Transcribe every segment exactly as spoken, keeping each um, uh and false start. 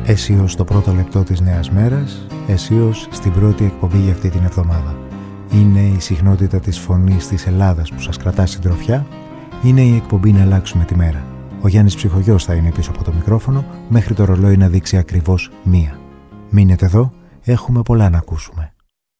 Αισίως στο πρώτο λεπτό της νέας μέρας, αισίως στην πρώτη εκπομπή για αυτή την εβδομάδα. Είναι η συχνότητα της φωνής της Ελλάδας που σας κρατά συντροφιά. Είναι η εκπομπή να αλλάξουμε τη μέρα. Ο Γιάννης Ψυχογιός θα είναι πίσω από το μικρόφωνο μέχρι το ρολόι να δείξει ακριβώς μία. Μείνετε εδώ, έχουμε πολλά να ακούσουμε.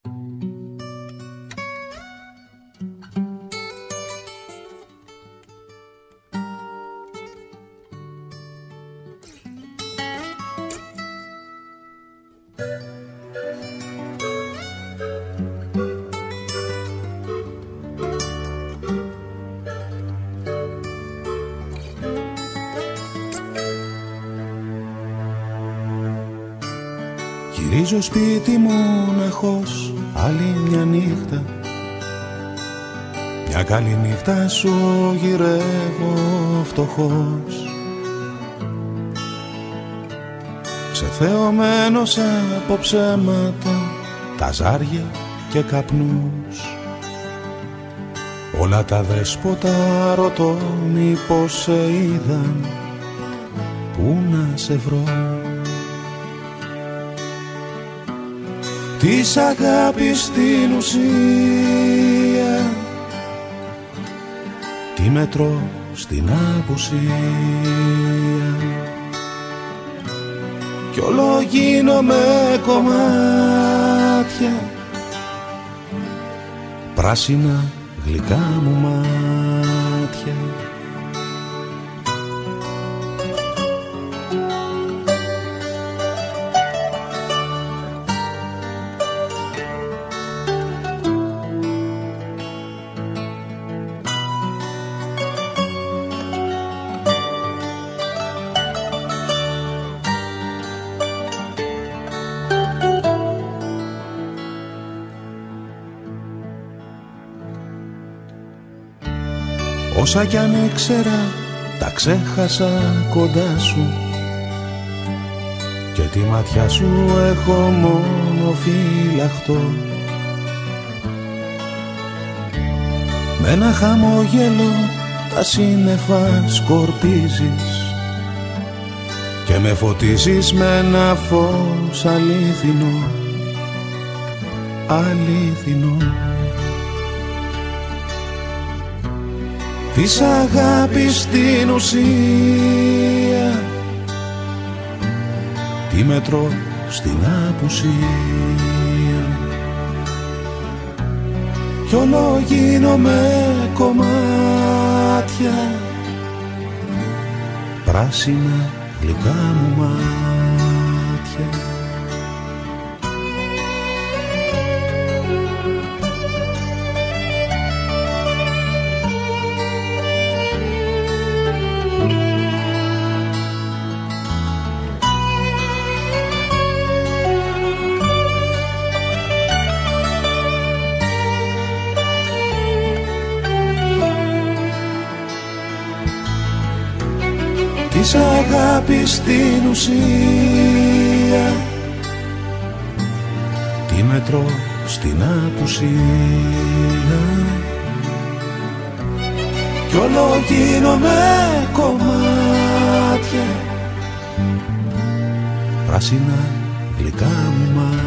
Γυρίζω σπίτι μοναχός άλλη μια νύχτα. Μια καλή νύχτα σου γυρεύω φτωχός, ξεθεωμένος από ψέματα, καζάρια και καπνούς. Όλα τα δέσποτα ρωτώ μήπως σε είδαν, πού να σε βρω. Της αγάπης στην ουσία, τι μετρώ στην απουσία, κι όλο γίνομαι κομμάτια, πράσινα γλυκά μου μάτια. Όσα κι αν ήξερα τα ξέχασα κοντά σου, και τη ματιά σου έχω μόνο φυλαχτό. Με ένα χαμόγελο τα σύννεφα σκορπίζεις και με φωτίζεις με ένα φως αλήθινο, αλήθινο. Της αγάπης στην ουσία, τι μετρώ στην απουσία, κι όλο γίνομαι κομμάτια, πράσινα γλυκά μου μάτια. Της αγάπης στην ουσία, τι μετρώ στην απουσία, κι όλο γίνομαι κομμάτια, πράσινα γλυκά μου μάτια.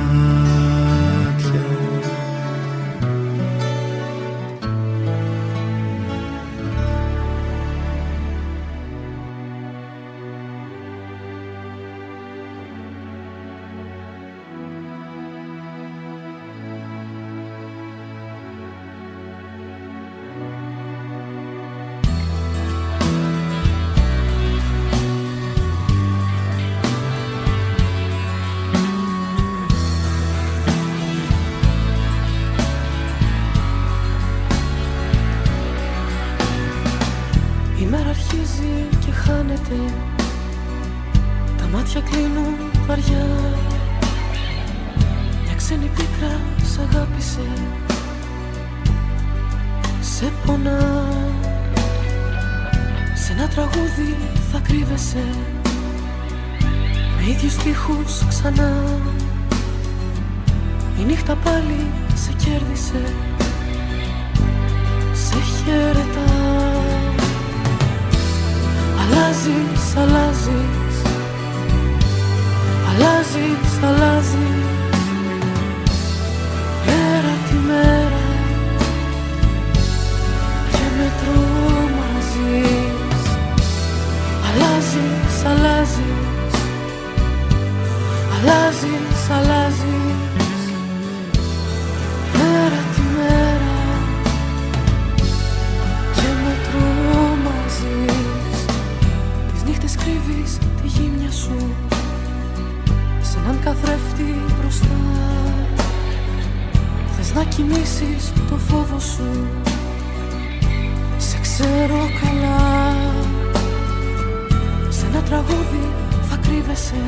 Η νύχτα πάλι σε κέρδισε, σε χαιρετά. Αλλάζεις, αλλάζεις, έναν καθρέφτη μπροστά. Θες να κοιμήσεις το φόβο σου, σε ξέρω καλά. Σε ένα τραγούδι θα κρύβεσαι,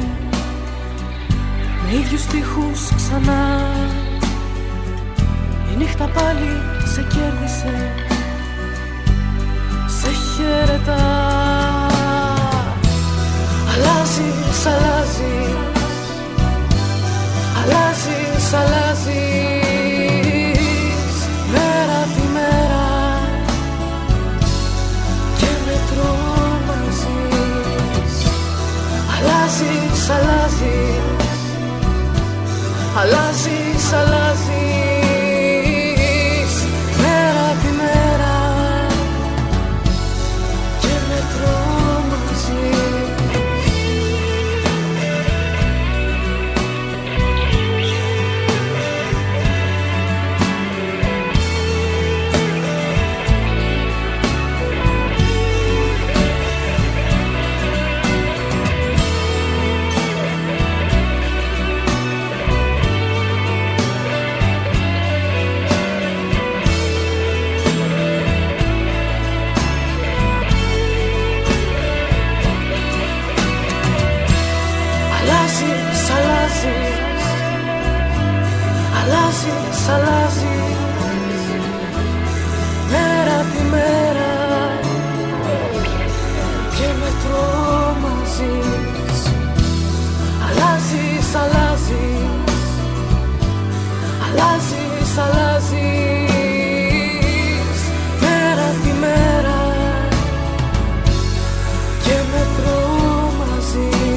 με ίδιους στίχους ξανά. Η νύχτα πάλι σε κέρδισε, σε χαιρετά. Αλλάζεις, αλλάζεις, αλλάζεις, αλλάζεις, μέρα τη μέρα και με τρομάζεις. Αλλάζεις, αλλάζεις, αλλάζεις, αλλάζεις, μέρα τη μέρα και με τρομάζεις. Αλλάζεις, αλλάζεις, μέρα τη μέρα και με τρομάζεις. Αλλάζεις, αλλάζεις, αλλάζεις, αλλάζεις, μέρα τη μέρα και με τρομάζεις.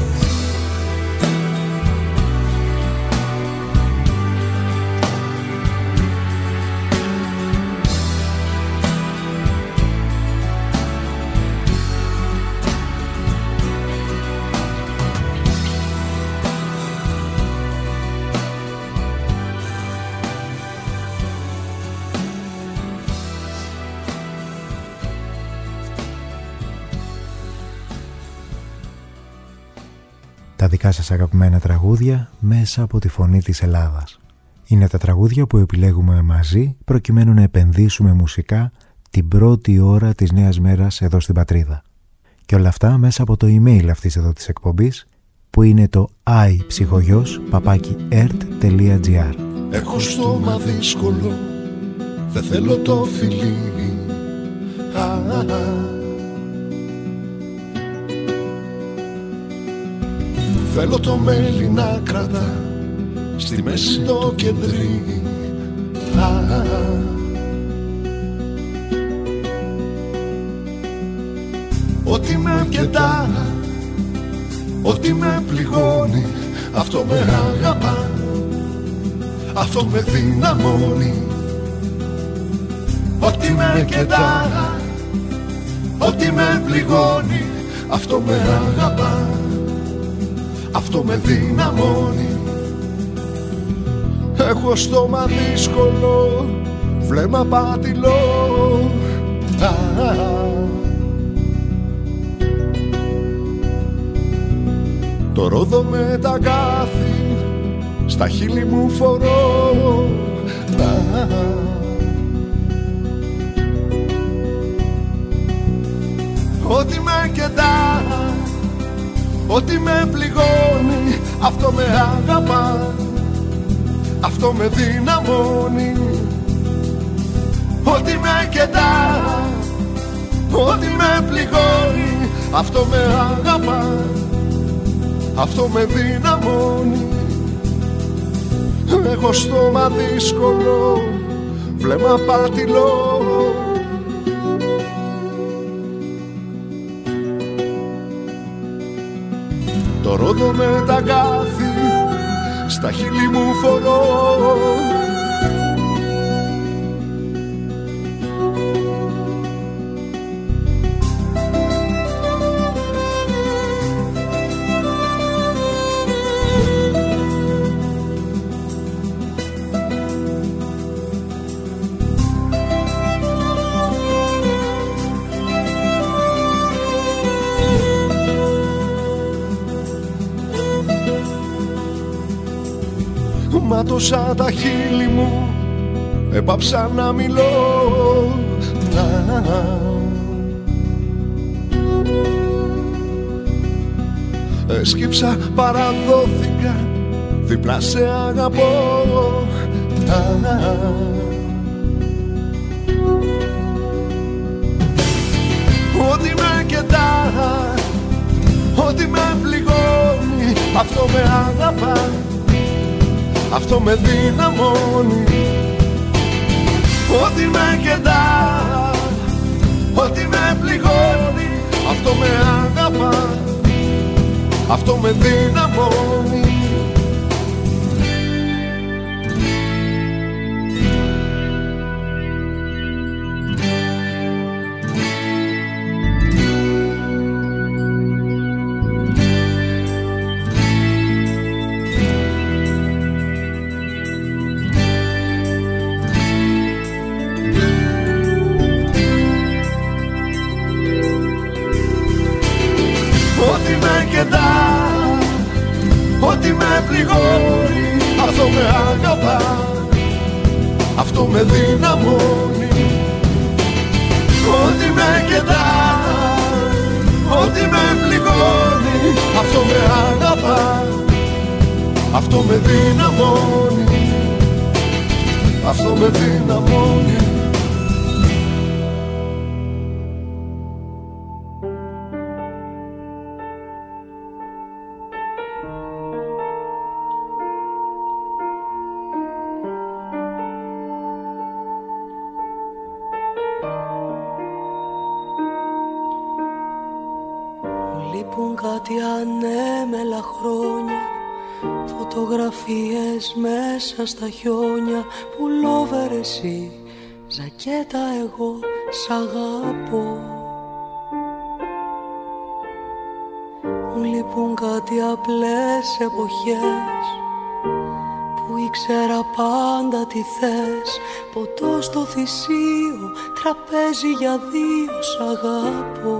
Τα δικά σας αγαπημένα τραγούδια μέσα από τη φωνή της Ελλάδας. Είναι τα τραγούδια που επιλέγουμε μαζί προκειμένου να επενδύσουμε μουσικά την πρώτη ώρα της νέας μέρας εδώ στην πατρίδα. Και όλα αυτά μέσα από το email αυτής εδώ της εκπομπής που είναι το iψυχογιός παπάκι ερτ τελεία τζι άρ. Έχω στόμα δύσκολο, δεν θέλω το φιλί. Α, α, α. Θέλω το μέλι να κρατά στη μέση το κεντρί. Α, α, α. Ό,τι με κεντά, ό,τι με πληγώνει, αυτό με αγαπά, αυτό με δυναμώνει. Ό,τι με κεντά, ό,τι με πληγώνει, αυτό με αγαπά, αυτό με δυναμώνει. Έχω στόμα δύσκολο, βλέμμα πατηλό. Α, α, α. Το ρόδο με τα κάθη στα χείλη μου φορώ. Α, α, α. Ό,τι με κεντά, ό,τι με πληγώνει, αυτό με αγαπά, αυτό με δυναμώνει. Ό,τι με κεντά, ό,τι με πληγώνει, αυτό με αγαπά, αυτό με δυναμώνει. Έχω στόμα δύσκολο, βλέμμα πατηλό. Το ρόδο με τα κάθη στα χείλη μου φορώ. ματώσα τα χείλη μου, έπαψα να μιλώ. Έσκυψα, παραδόθηκα, δίπλα σε αγαπώ. Ό,τι με κεντά, ό,τι με πληγώνει, αυτό με αγαπά, αυτό με δυναμώνει. Ό,τι με κεντά, ό,τι με πληγώνει, αυτό με αγαπά, αυτό με δυναμώνει. Ό,τι με πληγώνει, αυτό με αγαπά, αυτό με δυναμώνει. Ό,τι με κεντά, ό,τι με πληγώνει, αυτό με αγαπά, αυτό με δυναμώνει, αυτό με δυναμώνει. Κάτι ανέμελα χρόνια, φωτογραφίες μέσα στα χιόνια. Πουλόβερ εσύ, ζακέτα εγώ, σ' αγαπώ. Μου λείπουν κάτι απλές εποχές που ήξερα πάντα τι θες. Ποτό στο θυσίο, τραπέζι για δύο, σ' αγαπώ.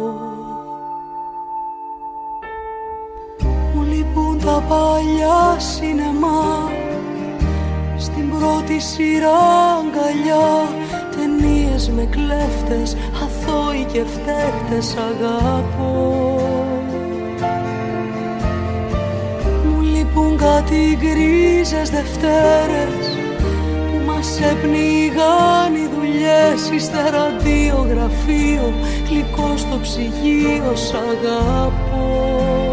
Τα παλιά σινεμά, στην πρώτη σειρά αγκαλιά, ταινίες με κλέφτες, αθώοι και φταίχτες, αγαπώ. Μου λείπουν κάτι γκρίζες Δευτέρες που μας έπνιγαν οι δουλειές, ύστερα αντιογραφείο, γλυκό στο ψυγείο, σ' αγαπώ.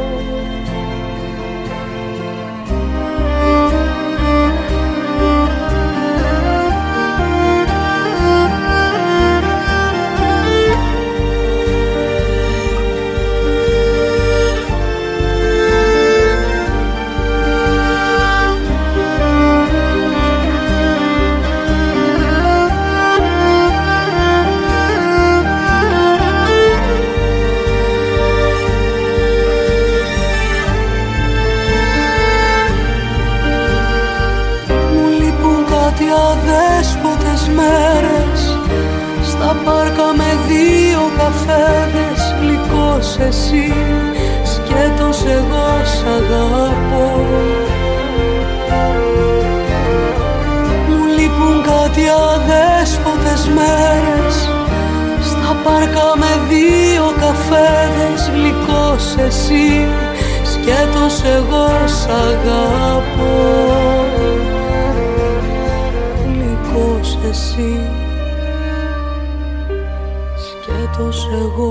Στα πάρκα με δύο καφέδες, γλυκός εσύ, σκέτος εγώ, σ' αγαπώ. Μου λείπουν κάτι αδέσποτες μέρες, στα πάρκα με δύο καφέδες, γλυκός εσύ, σκέτος εγώ, σ' αγαπώ. Γλυκός εσύ, σκέτος εγώ.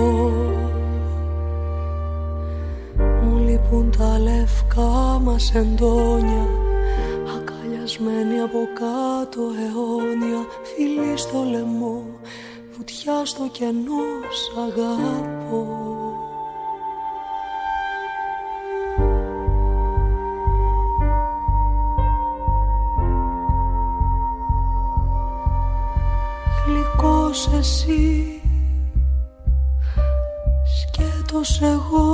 Μου λείπουν τα λευκά μας εντόνια, αγκαλιασμένοι από κάτω αιώνια, φιλί στο λαιμό, βουτιά στο κενό, σ' αγαπώ. Γλυκός εσύ, σκέτος εγώ.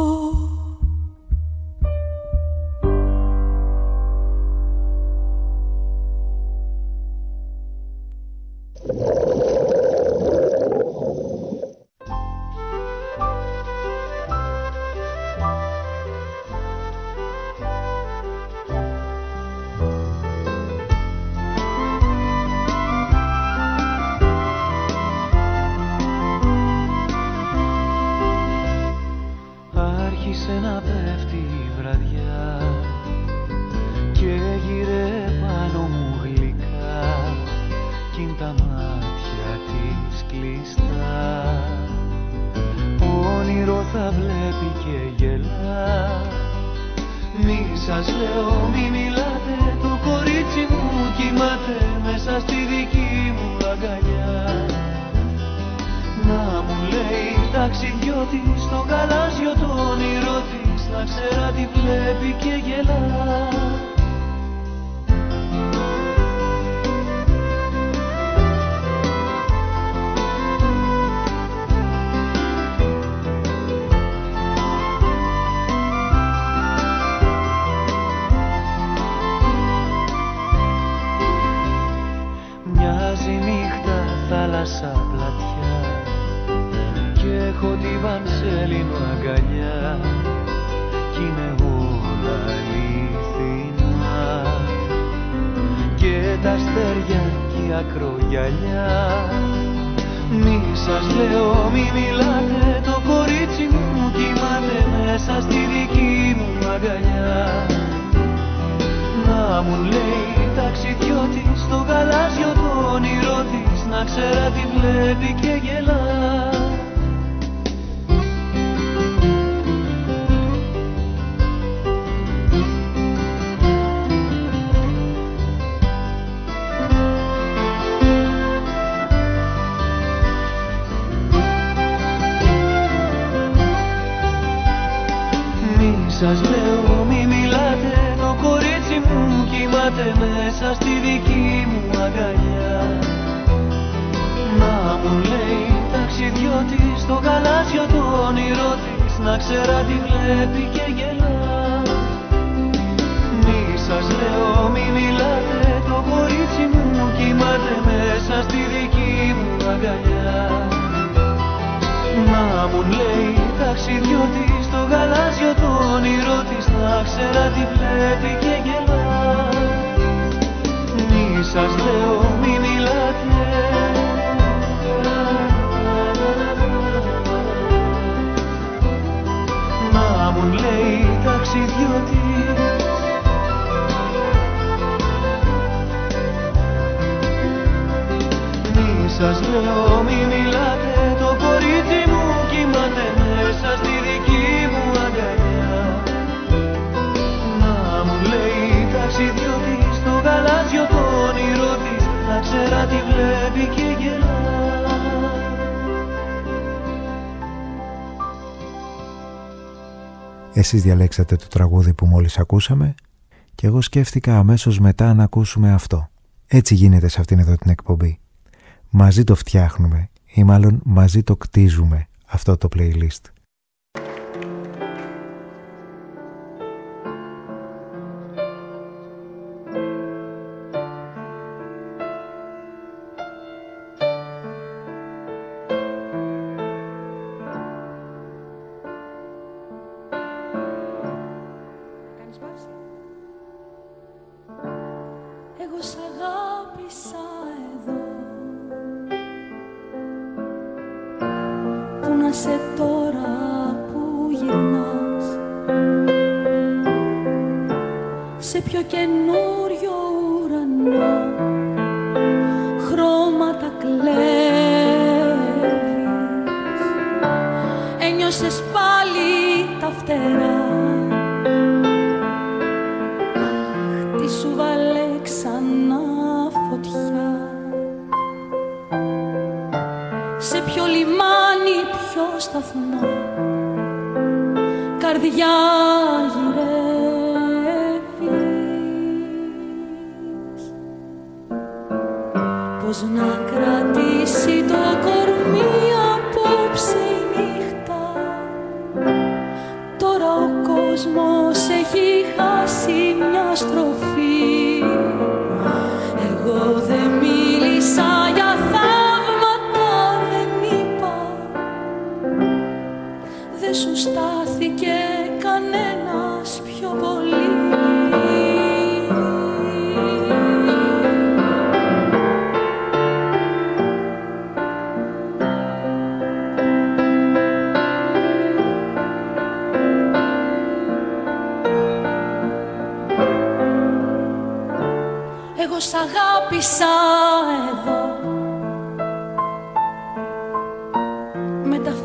σας λέω μη μιλάτε, το κορίτσι μου κοιμάται μέσα στη δική μου αγκαλιά. Να μου λέει ταξιδιώτης στο γαλάζιο το όνειρό της, να ξέρα τι βλέπει και γελά. Θάλασσα πλατιά κι έχω τη Βανσέλινο αγκαλιά κι είναι όλα αληθινά και τα αστέρια κι η ακρογιαλιά. Μη σας λέω μη μιλάτε, το κορίτσι μου κοιμάται μέσα στη δική μου αγκαλιά. Να μου λέει ταξιδιώτη στο γαλάζιο το όνειρό της, να ξέρα τι βλέπει και γελά. Μη σας λέω μη μιλάτε, το κορίτσι μου κοιμάται μέσα στη δική μου αγκαλιά. Να μου λέει ταξιδιώτη στο γαλάζιο το όνειρό της, να ξέρα τι βλέπει και γελά. Μη σας λέω μη μιλάτε, το κορίτσι μου κοιμάται μέσα στη δική μου αγκαλιά. Να μου λέει ταξιδιώτη στο γαλάζιο το όνειρό της, να ξέρα τι βλέπει και γελά. Μη σας λέω μη μιλάτε, να μου λέει ταξιδιώτης. Μη σας λέω μη μιλάτε, το κορίτσι μου κοιμάται μέσα στη δική μου αγκαλιά. Να μου λέει ταξιδιώτης στο γαλάζιο το όνειρό της, να ξέρα τι βλέπει και γελά. Εσείς διαλέξατε το τραγούδι που μόλις ακούσαμε και εγώ σκέφτηκα αμέσως μετά να ακούσουμε αυτό. Έτσι γίνεται σε αυτήν εδώ την εκπομπή. Μαζί το φτιάχνουμε ή μάλλον μαζί το κτίζουμε αυτό το playlist.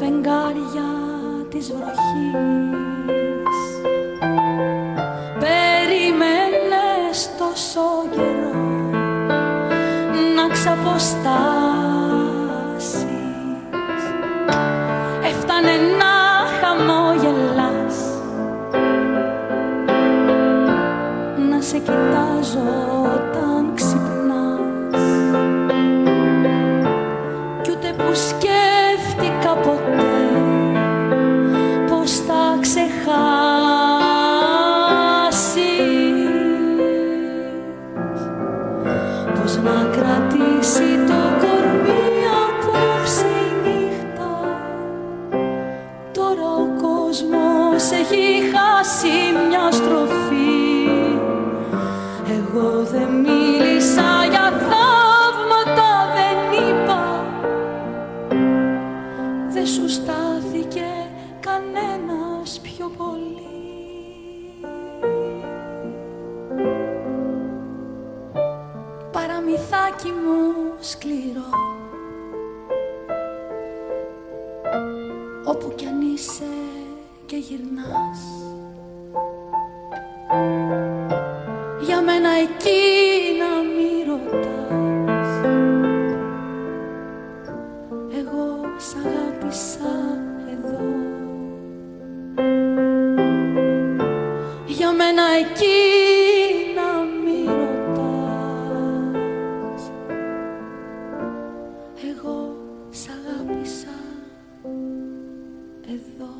φεγγάρια της βροχής. αποστάσεις. Έφτανε να χαμογελάς, να σε κοιτάζω όταν ξυπνάς, κι ούτε που σκέφτηκα ποτέ πως θα ξεχάσεις, πως να κρατήσει το κορμί απόψε η νύχτα. Τώρα ο κόσμος έχει χάσει μια στροφή. Εγώ δεν μίλησα για θαύματα, δεν είπα, δεν σου στάθηκε κανένας πιο πολύ. Παραμυθάκι μου σκληρό, όπου κι αν είσαι και γυρνάς, για μένα εκεί να μη ρωτάς. Εγώ σ' αγάπησα εδώ, για μένα εκεί να μη ρωτάς. Εγώ σ' αγάπησα εδώ.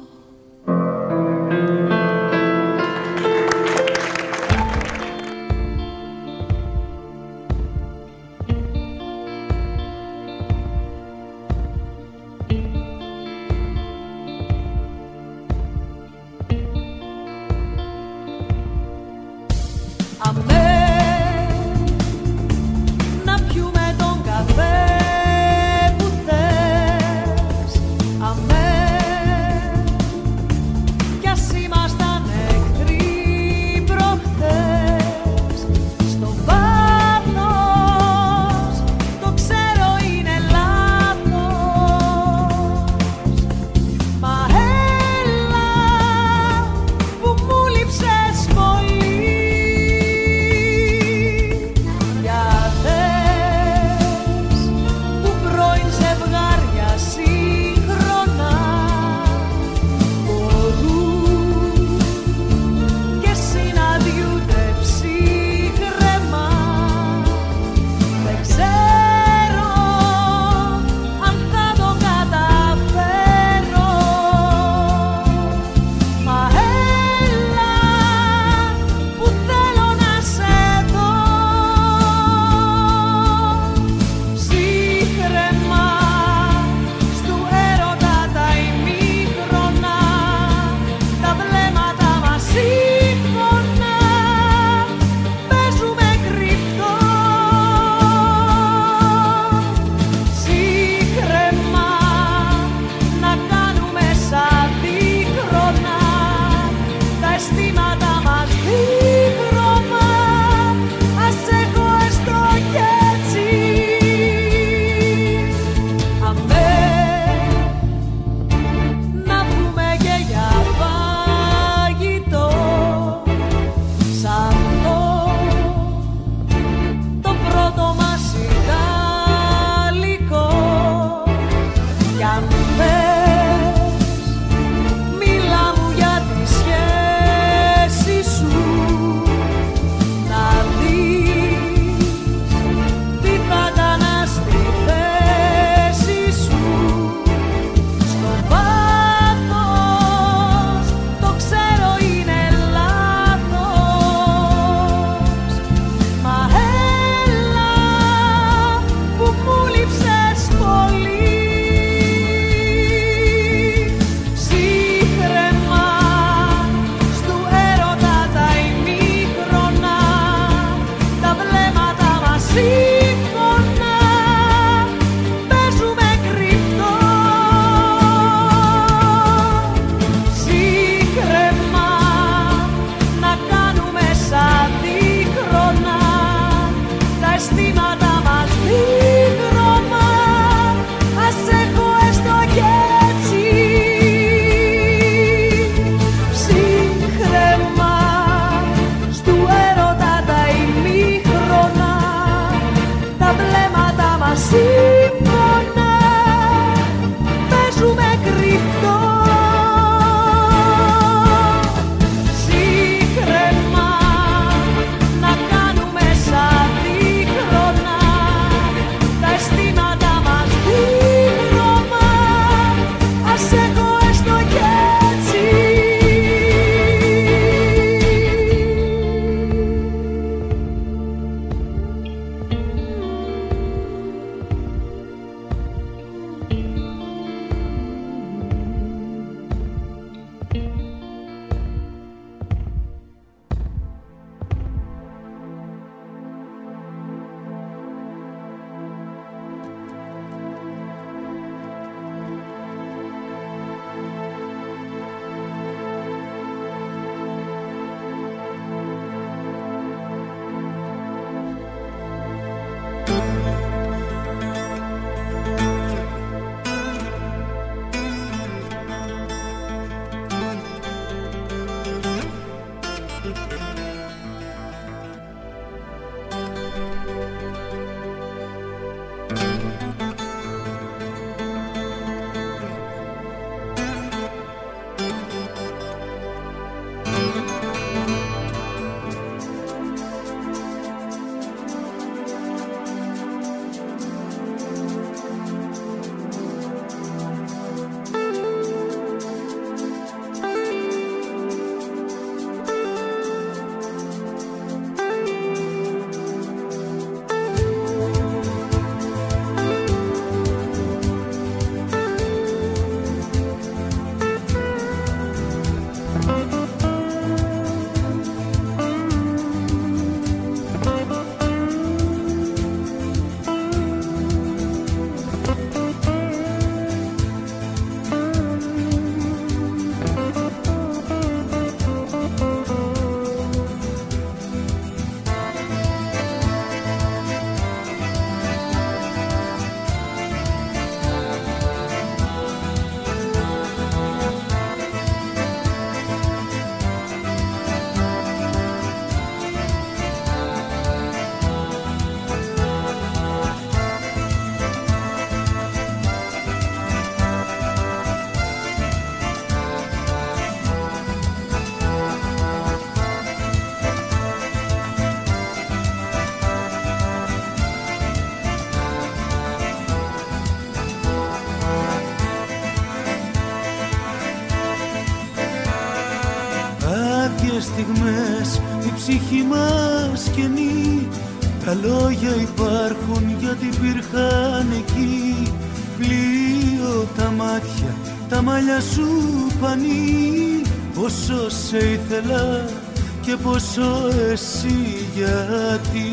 λίγες στιγμές η ψυχή μας καινή. Τα λόγια υπάρχουν γιατί υπήρχαν εκεί. Πλοίο τα μάτια, τα μαλλιά σου πανί. Πόσο σε ήθελα και πόσο εσύ γιατί.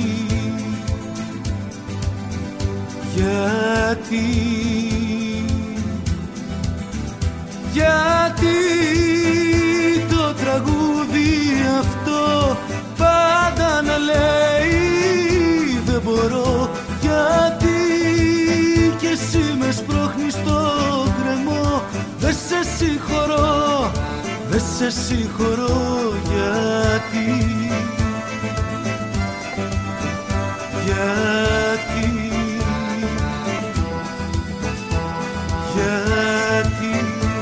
Γιατί Γιατί το τραγούδι αυτό πάντα να λέει δεν μπορώ. Γιατί κι εσύ με σπρώχνεις στο γκρεμό. Δεν σε συγχωρώ, δεν σε συγχωρώ. Γιατί Γιατί Γιατί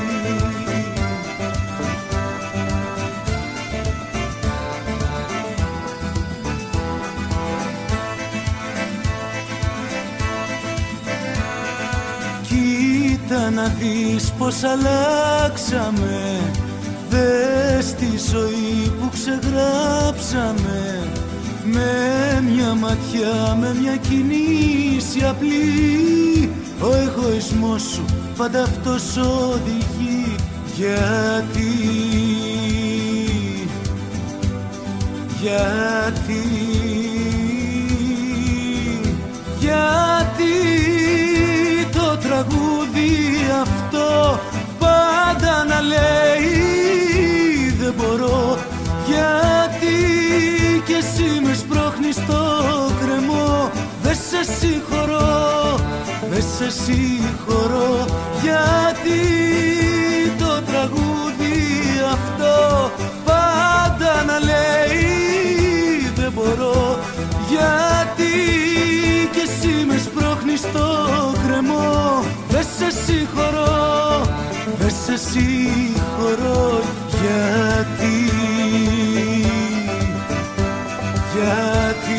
Κοίτα να δεις πως αλλάξαμε. Δες τη ζωή που ξεγράψαμε. Με μια ματιά, με μια κίνηση απλή. Ο εγωισμός σου πάντα αυτός οδηγεί. Γιατί Γιατί Γιατί το τραγούδι αυτό πάντα να λέει δεν μπορώ. Γιατί κι εσύ με σπρώχνεις στο κρεμό. Δεν σε συγχωρώ, δεν σε συγχωρώ. Γιατί το τραγούδι αυτό πάντα να λέει δεν μπορώ. Γιατί κι εσύ με σπρώχνεις στο κρεμό. Δεν σε συγχωρώ, δεν σε συγχωρώ. Γιατί Γιατί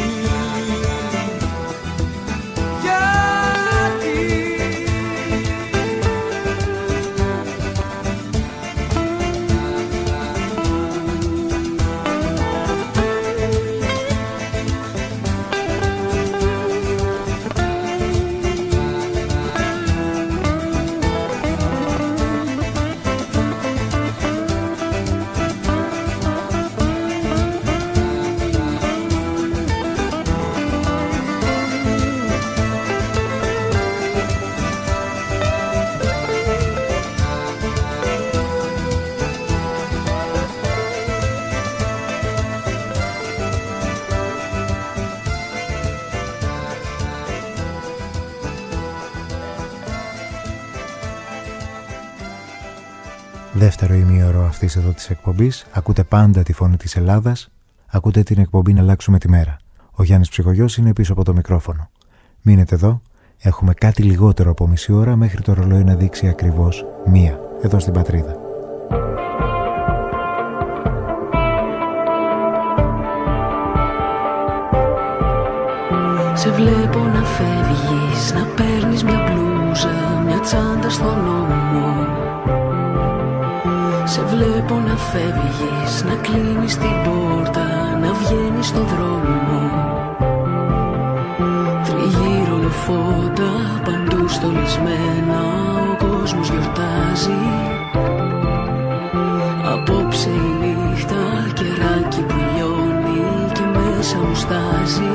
Δεύτερο ημίωρο αυτής εδώ της εκπομπής. Ακούτε πάντα τη φωνή της Ελλάδας. Ακούτε την εκπομπή «Να αλλάξουμε τη μέρα». Ο Γιάννης Ψυχογιός είναι πίσω από το μικρόφωνο. Μείνετε εδώ. Έχουμε κάτι λιγότερο από μισή ώρα μέχρι το ρολόι να δείξει ακριβώς μία. Εδώ στην Πατρίδα. Σε βλέπω να φεύγεις, να παίρνεις μια μπλούζα, μια τσάντα στον ώμο. Σε βλέπω να φεύγεις, να κλείνεις την πόρτα, να βγαίνεις στον δρόμο. Τριγύρω λεφόντα, παντού στολισμένα, ο κόσμος γιορτάζει. Απόψε η νύχτα, κεράκι που λιώνει και μέσα μου στάζει.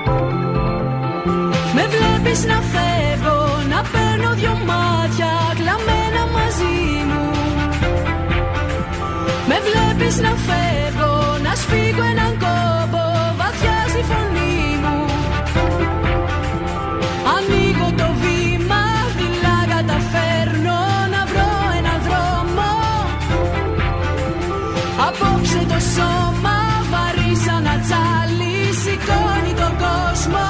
Με βλέπεις να φεύγω, να παίρνω δυο μάτια κλαμμένα μαζί μου. Με βλέπεις να φεύγω, να σφίγγω έναν κόμπο βαθιά στη φωνή μου. Ανοίγω το βήμα, δειλά καταφέρνω να βρω έναν δρόμο. Απόψε το σώμα βαρύ σαν ατσάλι, σηκώνει τον κόσμο.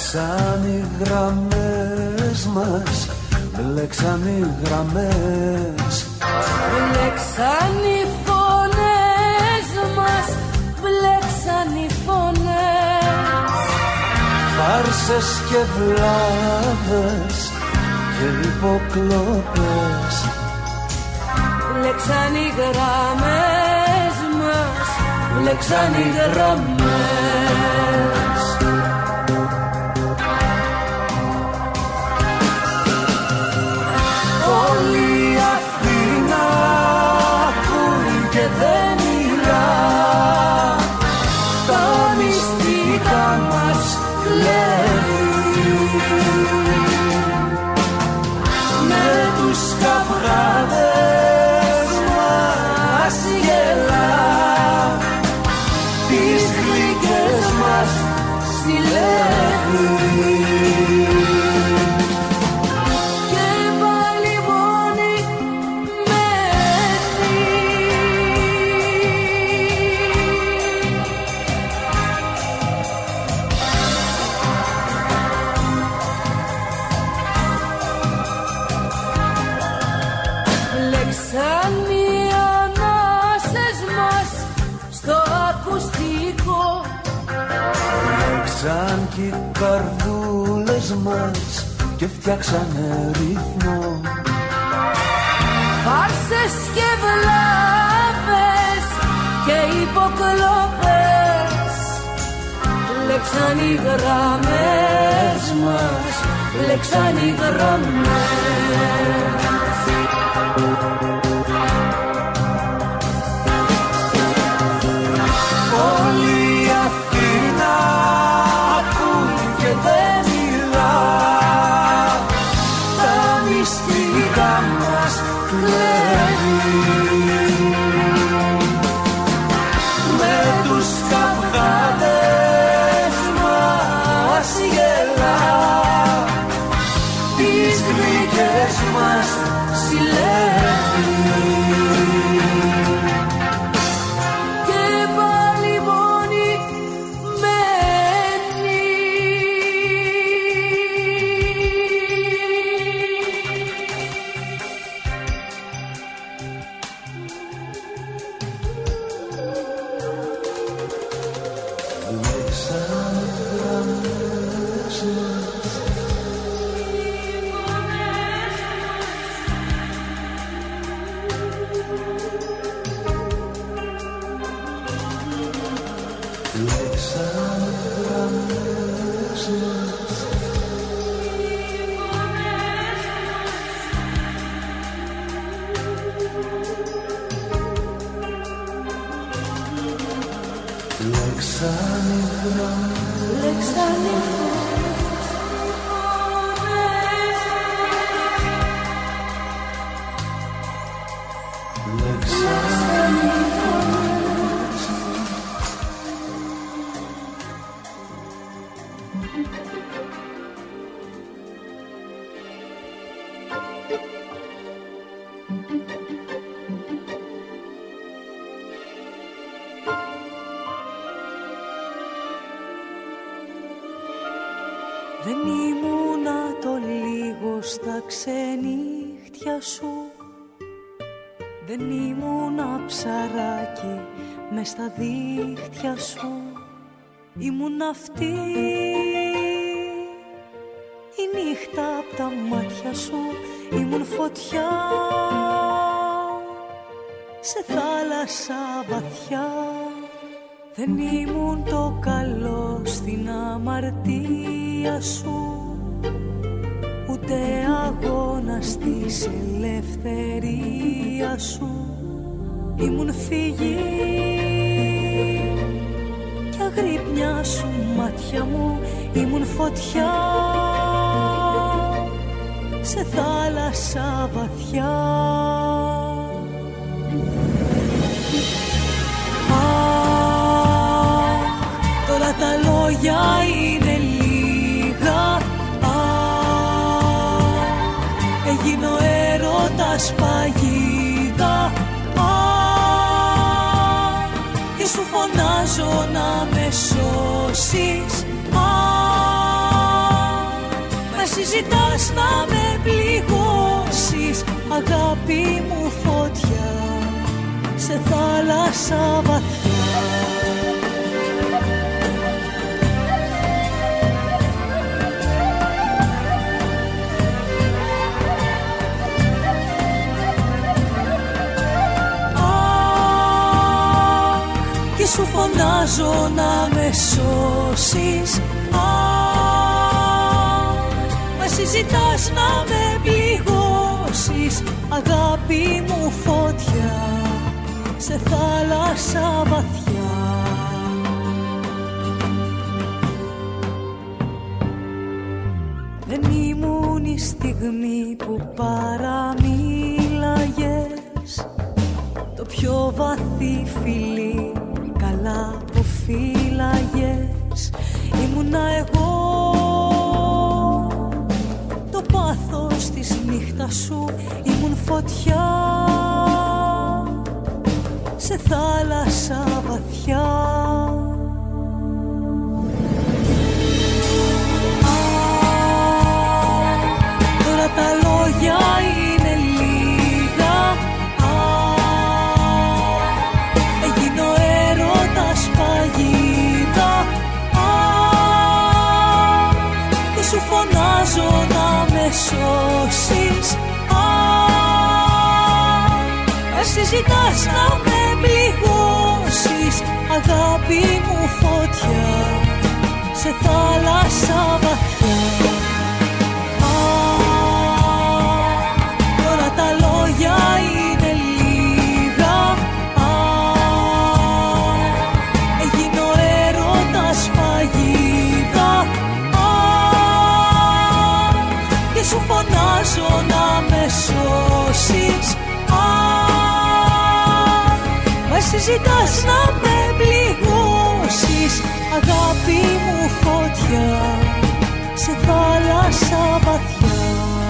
Μπλέξαν οι γραμμές μας, μπλέξαν οι γραμμές. Μπλέξαν οι φωνές μας, μπλέξαν οι φωνές. Φάρσες και βλάβες και υποκλοπές. Μπλέξαν οι γραμμές μας, μπλέξαν οι γραμμές. Όλη η Αθήνα ακούει και δεν μιλά, τα μυστικά μας κλέβει. Με τους καυγάδες μας γελά, τις γλυκές μας συλλέγει. Σαν κι οι καρδούλες μας και φτιάξανε ρυθμό. Φάρσες και βλάβες και υποκλοπές. Μπλέξαν οι γραμμές μας, μπλέξαν οι γραμμές. Όλη η Αθήνα ακούει και δεν μιλά, τα μυστικά μας κλέβει. Με τους καυγάδες μας γελά, τις γλυκές μας συλλέγει. Δεν ήμουνα το λίγο στα ξενύχτια σου, δεν ήμουνα ψαράκι μες στα δίχτυα σου. Ήμουν αυτή η νύχτα απ' τα μάτια σου, ήμουν φωτιά σε θάλασσα βαθιά. Δεν ήμουν το καλό στην αμαρτία σου, ούτε αγώνας της ελευθερίας σου. Ήμουν φυγή κι αγρύπνια σου μάτια μου, ήμουν φωτιά σε θάλασσα βαθιά. Τώρα τα λόγια είναι λίγα. Α, έγινε ο έρωτας παγίδα. Α, και σου φωνάζω να με σώσεις. Α, ζητάς να με πληγώσεις, αγάπη μου φωτιά σε θάλασσα βαθιά. Αχ, και σου φωνάζω να με σώσεις. Ζητάς να με πληγώσεις, αγάπη μου φωτιά σε θάλασσα βαθιά. Δεν ήμουν η στιγμή που παραμίλαγες, το πιο βαθύ φιλί καλά που φύλαγες. Ήμουνα εγώ πάθος της νύχτας σου, ήμουν φωτιά σε θάλασσα βαθιά. Α, τώρα τα λόγια είναι λίγα. Α, έγινε ο έρωτας παγίδα. Α, και σου φωνάζω να με σώσεις. Α, εσύ ζητάς να με πληγώσεις, αγάπη μου φωτιά σε θάλασσα βαθιά. Α, τώρα τα λόγια είναι λίγα. Α, έγινε ο έρωτας παγίδα. Σου φωνάζω να με σώσεις. Α, μα εσύ ζητάς να με πληγώσεις, αγάπη μου φωτιά σε θάλασσα βαθιά.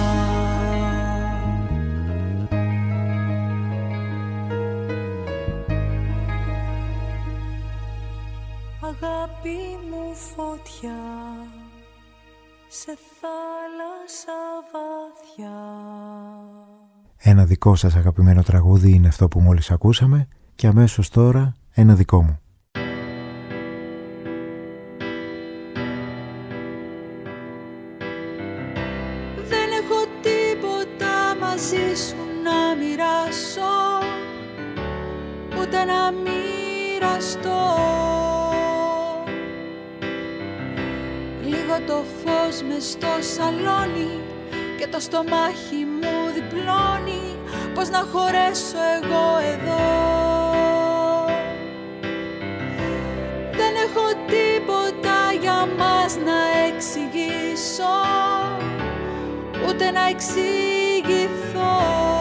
Αγάπη μου φωτιά σε θάλασσα βαθιά. Ένα δικό σας αγαπημένο τραγούδι είναι αυτό που μόλις ακούσαμε και αμέσως τώρα ένα δικό μου. Δεν έχω τίποτα μαζί σου να μοιράσω, ούτε να μοιραστώ. Λίγο το φως μες στο σαλόνι και το στομάχι μου διπλώνει. Πώς να χωρέσω εγώ εδώ. Δεν έχω τίποτα για μας να εξηγήσω, ούτε να εξηγηθώ.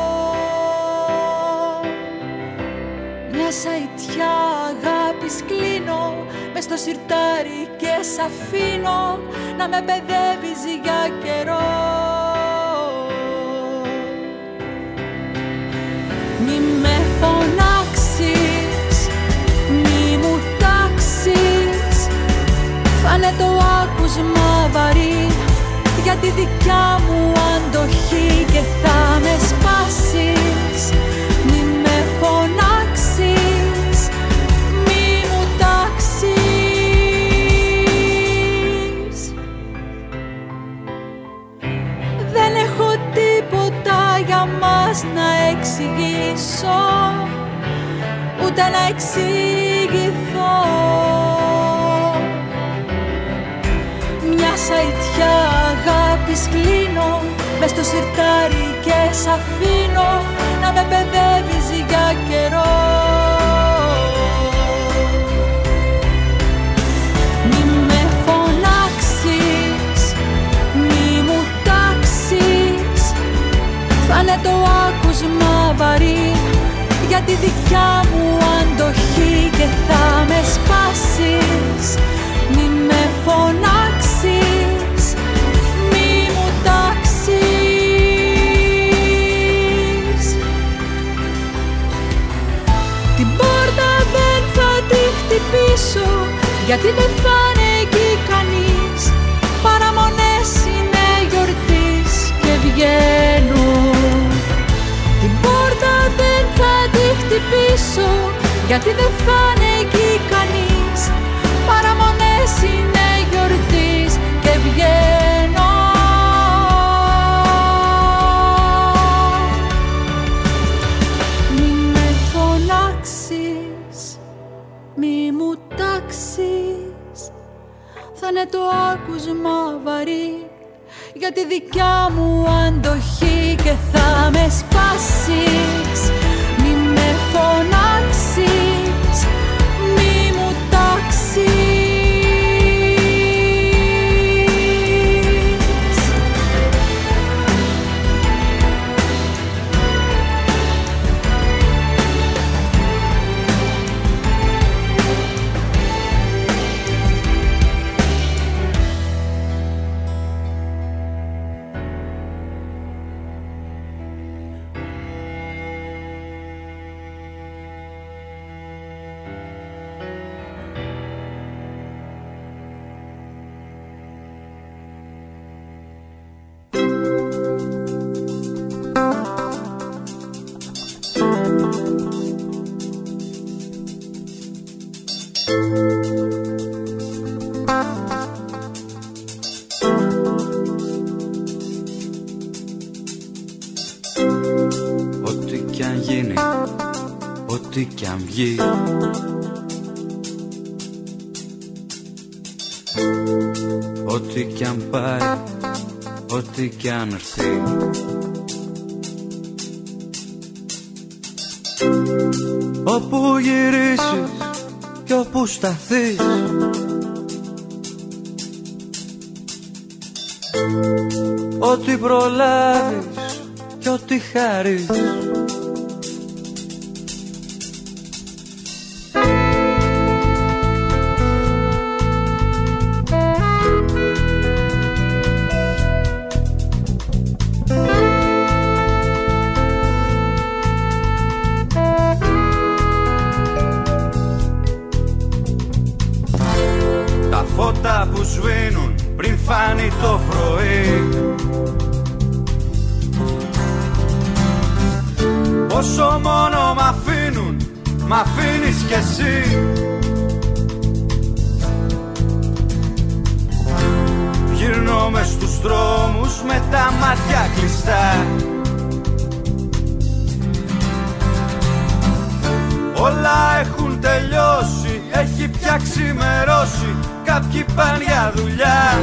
Μια σαϊτιά αγάπης κλείνω μες στο σιρτάρι και σ' αφήνω να με παιδεύεις για καιρό. Μη με φωνάξεις, μη μου τάξεις, φάνε το άκουσμα βαρύ για τη δικιά μου αντοχή και θα με σπάσεις. Μη με φωνάξεις, μη μου τάξεις. Δεν έχω τίποτα για μας να εξηγήσω, ούτε να εξηγηθώ. Μια σαϊτιά αγάπης κλείνω μες στο σιρτάρι και σ' αφήνω να με παιδεύεις για καιρό. Μη με φωνάξεις, μη μου τάξεις, φάνε το άκουσμα βαρύ για τη δικιά μου αντοχή και θα με σπάσεις. Μη με φωνάξεις, μη μου τάξεις. Την πόρτα δεν θα τη χτυπήσω, γιατί δεν θα είναι εκεί κανείς. Παραμονές είναι γιορτή γιατί δεν θα είναι εκεί κανείς, παραμονές είναι γιορτής και βγαίνω. Μη με φωνάξεις, μη μου τάξεις, θα είναι το άκουσμα βαρύ για τη δικιά μου αντοχή και θα με σπάσεις. Μη με φωνάξεις, μη μου τάξεις. Ό,τι κι αν βγει, ό,τι κι αν πάει, ό,τι κι αν έρθει, όπου γυρίσεις κι όπου σταθείς, ό,τι προλάβεις κι ό,τι χαρείς, που σβήνουν πριν φάνει το πρωί, όσο μόνο μ' αφήνουν, μ' αφήνεις κι εσύ. Γυρνώ μες στους δρόμους με τα μάτια κλειστά, όλα έχουν τελειώσει, έχει πια ξημερώσει, κάποιοι πάνε για δουλειά.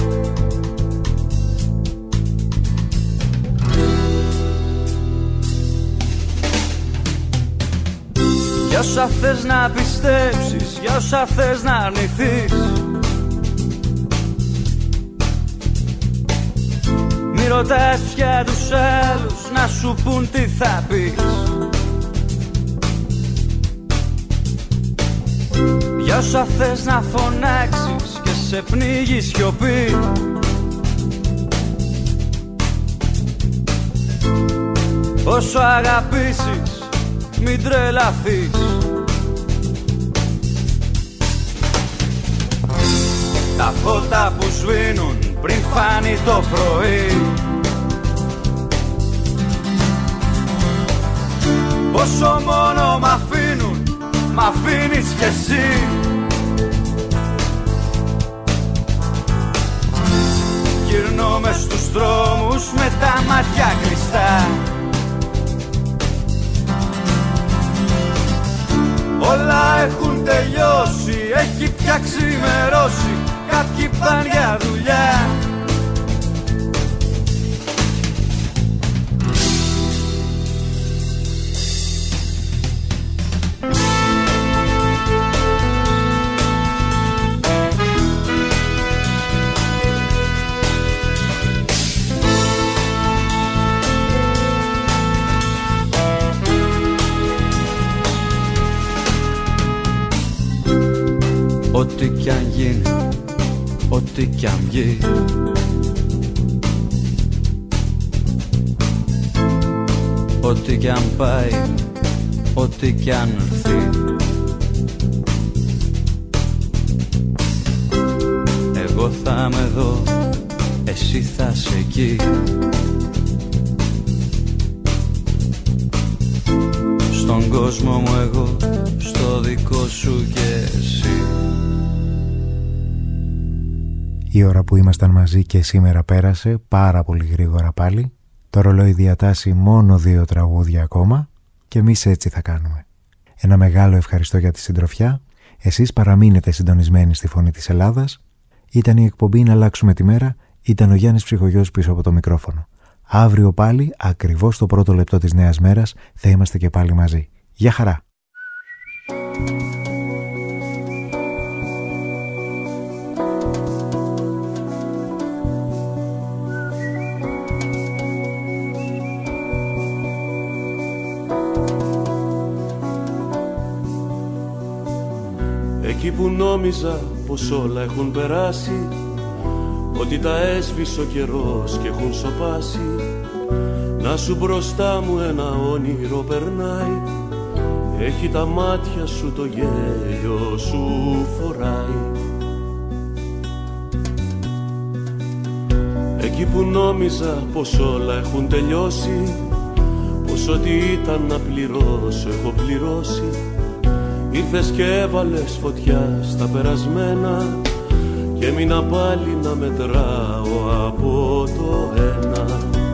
Για όσα θες να πιστέψεις, για όσα θες να αρνηθείς, μη ρωτάς πια τους άλλους να σου πουν τι θα πεις. Για όσα θες να φωνάξεις και σε πνίγει σιωπή, όσο αγαπήσεις μην τρελαθείς. Τα φώτα που σβήνουν πριν φάνει το πρωί, όσο μόνο μ' αφήνουν, μ' αφήνεις κι εσύ. Γυρνώ μες στους δρόμους με τα μάτια κλειστά, όλα έχουν τελειώσει, έχει πια ξημερώσει, κάποιοι πάνε για δουλειά. Ό,τι κι αν γίνει, ό,τι κι αν βγει, ό,τι κι αν πάει, ό,τι κι αν έρθει, εγώ θα είμαι εδώ, εσύ θα είσαι εκεί. Στον κόσμο μου εγώ, στο Η ώρα που ήμασταν μαζί και σήμερα πέρασε πάρα πολύ γρήγορα πάλι. Το ρολόι διατάσσει μόνο δύο τραγούδια ακόμα και εμείς έτσι θα κάνουμε. Ένα μεγάλο ευχαριστώ για τη συντροφιά. Εσείς παραμείνετε συντονισμένοι στη Φωνή της Ελλάδας. Ήταν η εκπομπή «Να αλλάξουμε τη μέρα». Ήταν ο Γιάννης Ψυχογιός πίσω από το μικρόφωνο. Αύριο πάλι, ακριβώς το πρώτο λεπτό της νέας μέρας, θα είμαστε και πάλι μαζί. Γεια χαρά! Εκεί που νόμιζα πως όλα έχουν περάσει, ότι τα έσβησε ο καιρός και έχουν σωπάσει, να σου μπροστά μου ένα όνειρο περνάει, έχει τα μάτια σου το γέλιο σου φοράει. Εκεί που νόμιζα πως όλα έχουν τελειώσει, πως ό,τι ήταν να πληρώσω έχω πληρώσει, ήρθες και έβαλες φωτιά στα περασμένα και έμεινα πάλι να μετράω από το ένα.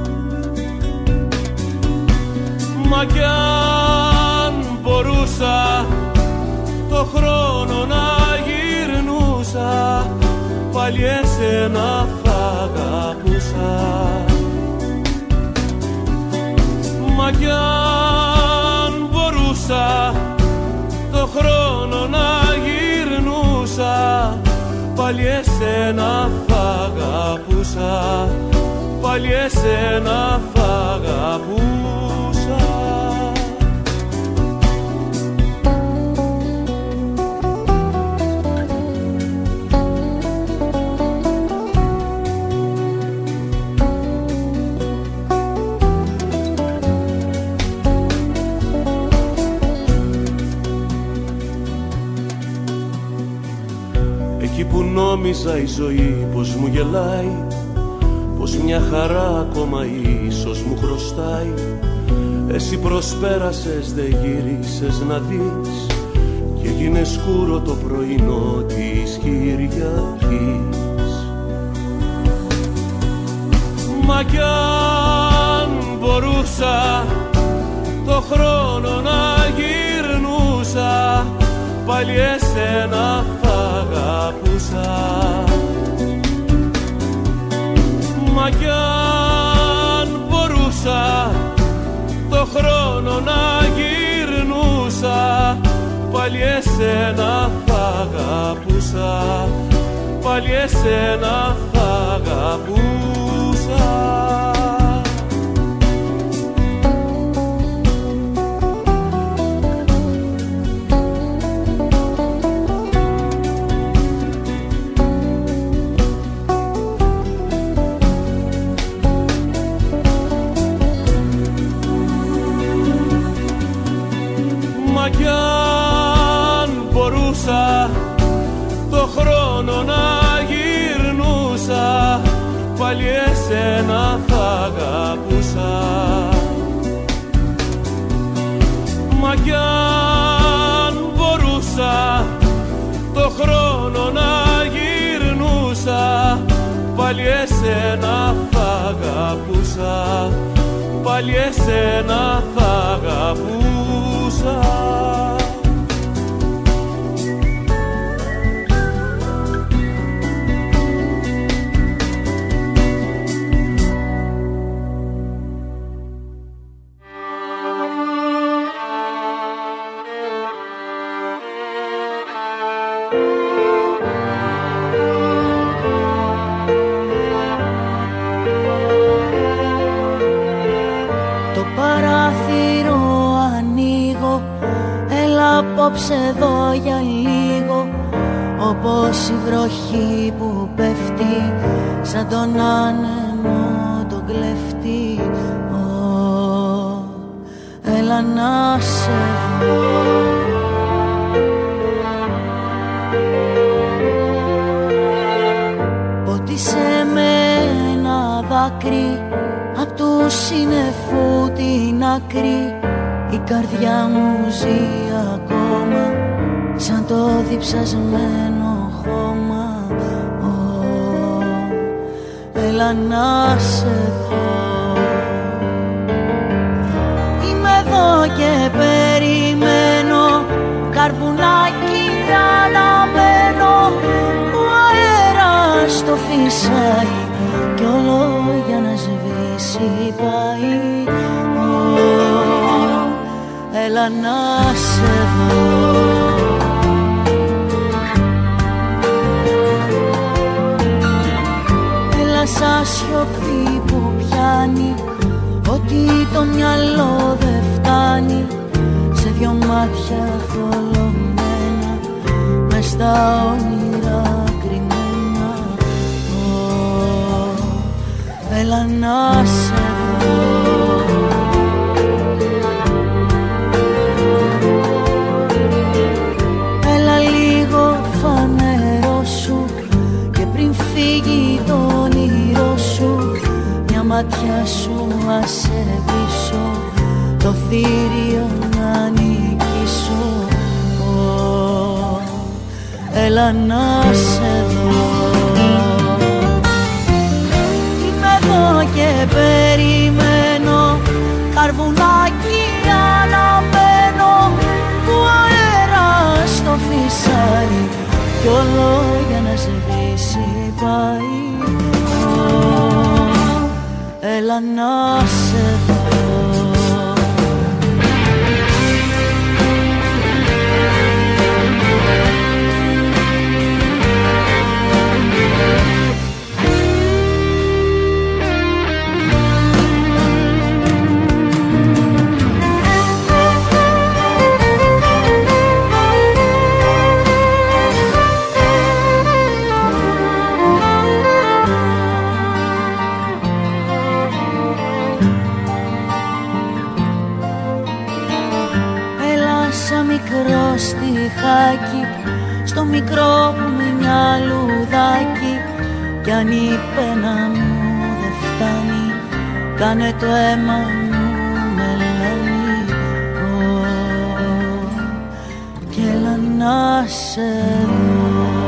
Μα κι αν μπορούσα το χρόνο να γυρνούσα, πάλι εσένα θα αγαπούσα. Μα κι αν μπορούσα το χρόνο να γυρνούσα, πάλι εσένα θα αγαπούσα, πάλι εσένα θα αγαπούσα. Εκεί που νόμιζα η ζωή πως μου γελάει, πως μια χαρά ακόμα ίσως μου χρωστάει, εσύ προσπέρασες, δε γύρισες να δεις και έγινε σκούρο το πρωινό της Κυριακής. Μα κι αν μπορούσα το χρόνο να γυρνούσα, πάλι εσένα θα αγαπούσα. Μα κι αν μπορούσα το χρόνο να γυρνούσα, πάλι εσένα θα αγαπούσα, πάλι εσένα θα αγαπούσα. Κι αν μπορούσα το χρόνο να γυρνούσα, πάλι εσένα θα αγαπούσα. Μα κι αν μπορούσα το χρόνο να γυρνούσα, πάλι εσένα θα αγαπούσα, πάλι εσένα θα αγαπούσα. Απόψε εδώ για λίγο, όπως η βροχή που πέφτει σαν τον άνεμο τον κλέφτη. Ω, έλα να σε δω. Ποτίσε με ένα δάκρυ απ' του σύννεφου την άκρη. Η καρδιά μου ζει ακόμα σαν το διψασμένο χώμα. Oh. έλα να σε δω. Είμαι εδώ και περιμένω, καρβουνάκι αναμένω, ο αέρας το φυσάει κι όλο για να σβήσει πάει. Oh, έλα να σε δω. Έλα σαν σιωπή που πιάνει ότι το μυαλό δεν φτάνει, σε δυο μάτια θολωμένα μες στα όνειρα κρυμμένα. Oh, έλα να σε δω. Έλα λίγο φανερώσου και πριν φύγει το όνειρό σου, μια ματιά σου άσε πίσω, το θηρίο να νικήσω. Oh, έλα να σε δω. Είμαι εδώ και περιμένω, καρβουνάκι αναμένω, που ο αέρας το φυσάει κι όλο για να σβήσει πάει. Oh, έλα να σε δω. Στιχάκι, στο μικρό μου μια λουδάκι, κι αν η πένα μου δεν φτάνει, κάνε το αίμα μου μελάνι. Oh, κι έλα να σε δω.